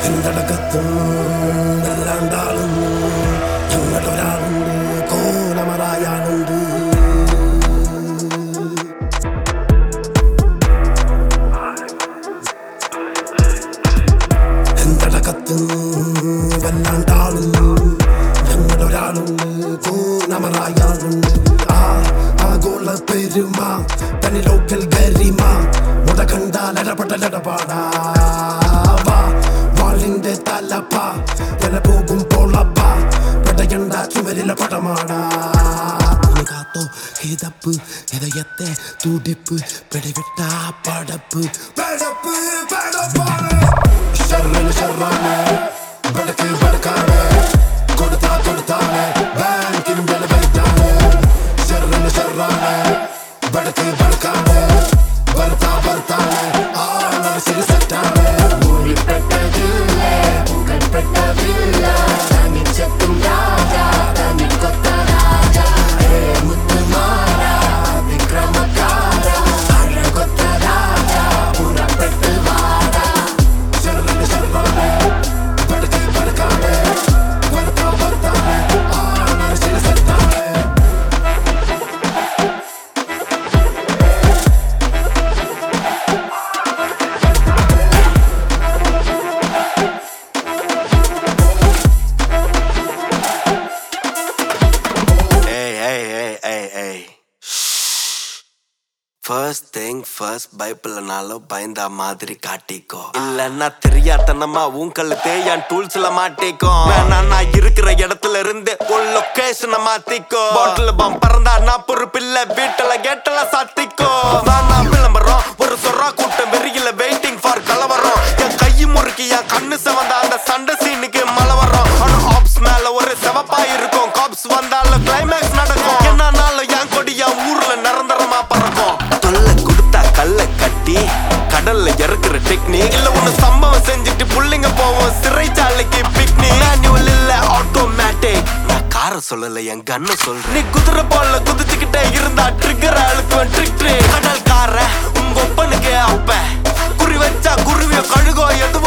എന്തടക്കത്തും വല്ലാണ്ടാളുന്നു ഞങ്ങളൊരാളുണ്ട് കോലമറായാളുണ്ട് എന്തടക്കത്തും വല്ലാണ്ടാളുന്നു ഞങ്ങളൊരാളുണ്ട് കോലമറായാളുണ്ട് ആഗോള പെരുമ തനി ലോക്കൽ ഗരിമ മുട കണ്ടാൽ ഇടപെടലിടപാടാ വാളിന്റെ തലപ്പ വില പോകും പൊളപ്പ പെടയണ്ട ചുവരിലെ പടമാടാ കാത്തോ കിതപ്പ് ഹൃദയത്തെ തുടിപ്പ് പിടിവിട്ട പടപ്പ് പടപ്പ് പടപ്പാണ് ഷർറിന് ഷർറാണ് ബടക്ക് ബടക്കാണ് കൊടുത്താണ് ബാങ്കിന് വില വൈറ്റാണ് ഷർറിന് ഷർറാണ് ബടക്ക് ബടക്കാണ് ഭർത്താണ് ആളെ സെറ്റാണ് First thing first பைபிள்னாலும் பயந்தா மாதிரி காட்டிக்கோ இல்லன்னா தெரியாதனமா உங்களுக்கே என் டூல்ஸ்ல மாட்டிக்கோ நான் இருக்கிற இடத்துல இருந்து ஒரு லொகேஷனை மாத்திக்கோ பாட்டில் பம் பறந்தா நான் பொறுப்பில்ல வீட்டுல கேட்டல சாத்திக்கோ நான் விளம்பரம் ஒரு சொரா கூட்டம் வெறியில வெயிட்டிங் ஃபார் கலவரம் என் கை முறுக்கி என் கண்ணு செவந்த அந்த சண்டை சீனுக்கு மழை வரும் ஆனா ஆப்ஸ் மேல ஒரு செவப்பா இருக்கும் காப்ஸ் வந்தாலும் கிளைமேக்ஸ் நடக்கும் என்னன்னாலும் என் கொடி என் ஊர்ல நிரந்தரமா பறக்கும் கல்ல கட்டி கடல்ல இறக்குற டெக்னிக் இல்ல ஒண்ணு சம்பவம் செஞ்சுட்டு புள்ளிங்க போவோம் சிறைச்சாலைக்கு பிக்னிக் மேனுவல் இல்ல ஆட்டோமேட்டிக் நான் கார சொல்லல என் கண்ணு சொல்றேன் நீ குதிரை போல குதிச்சுக்கிட்டே இருந்தா ட்ரிக்கர் அழுக்குவேன் ட்ரிக் கடல் கார உங்க ஒப்பனுக்கு அப்ப குறி வச்சா குருவிய கழுகோ எது